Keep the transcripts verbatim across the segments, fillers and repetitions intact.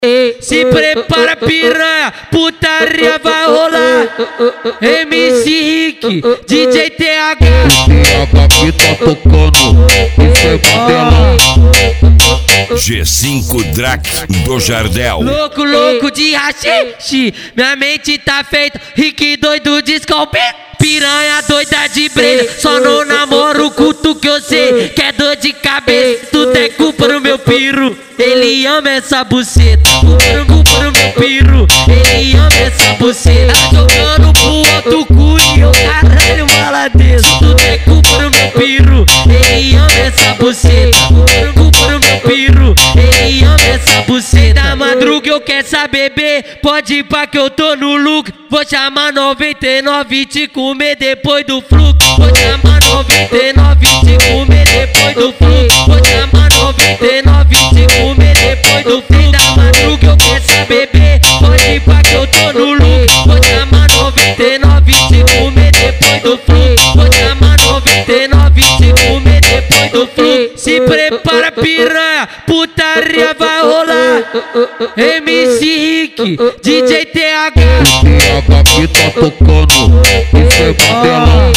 Se prepara, piranha, putaria vai rolar. M C Rick, D J T H. T H que tá tocando, isso é modelão. G cinco Drac do Jardel. Louco, louco de rachixe, minha mente tá feita. Rick doido de scalpel, piranha doida de brelha. Só não namoro o culto que eu sei que é dor de cabeça. Tudo é culpa do meu piru, ele ama essa buceta. Culpa do meu piru, ele ama essa buceta. Tá jogando pro outro cu e eu caralho maladeço. Tudo é culpa do meu piru, ele ama essa buceta. Culpa do meu piru, ele ama essa buceta. Da madruga eu quero saber, bebê, pode ir pra que eu tô no lucro. Vou chamar noventa e nove e te comer depois do fluxo. Vou chamar noventa e nove e te comer depois do fluxo. Vou chamar noventa e nove e te comer depois do fluxo. Da madruga eu quero saber, bebê, pode ir pra que eu tô no lucro. Vou chamar noventa e nove e te comer depois do fluxo. Vou chamar noventa e nove e te comer depois do fluxo. Se prepara, piranha, putaria vai rolar. M C Rick, D J T H. T H que tá tocando, isso é modelão.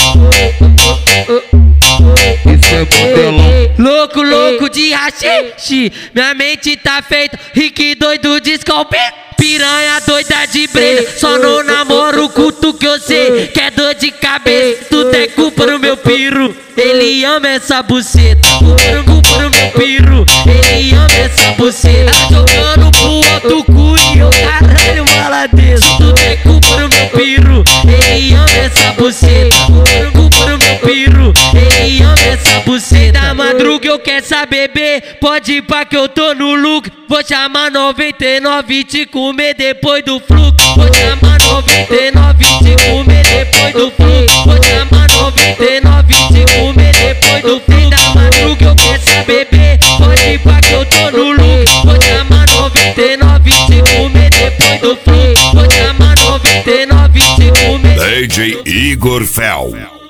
Isso é modelão. Louco, louco de rachixe, minha mente tá feita. Rick doido de scalpel, piranha doida de brelha. Só não namoro o culto que eu sei que é dor de cabeça. Tudo é culpa do meu piru, ele ama essa buceta. Culpa do meu piru, ele ama essa buceta. Tá jogando pro outro cu e eu caralho maladeço. Tudo é culpa do meu piru, ele ama essa buceta. Culpa do meu piru, ele ama essa buceta. Da madruga eu quero saber, bebê, pode ir pra que eu tô no lucro. Vou chamar noventa e nove e te comer depois do fluxo. Vou chamar noventa e nove e te comer depois do fluxo. Vou chamar noventa e nove e te comer depois do fluxo. Da madruga eu quero saber, bebê, pode ir pra que eu tô no lucro. Vou chamar noventa e nove e te comer depois do fluxo. Vou chamar noventa e nove e te comer. D J Igor Fel.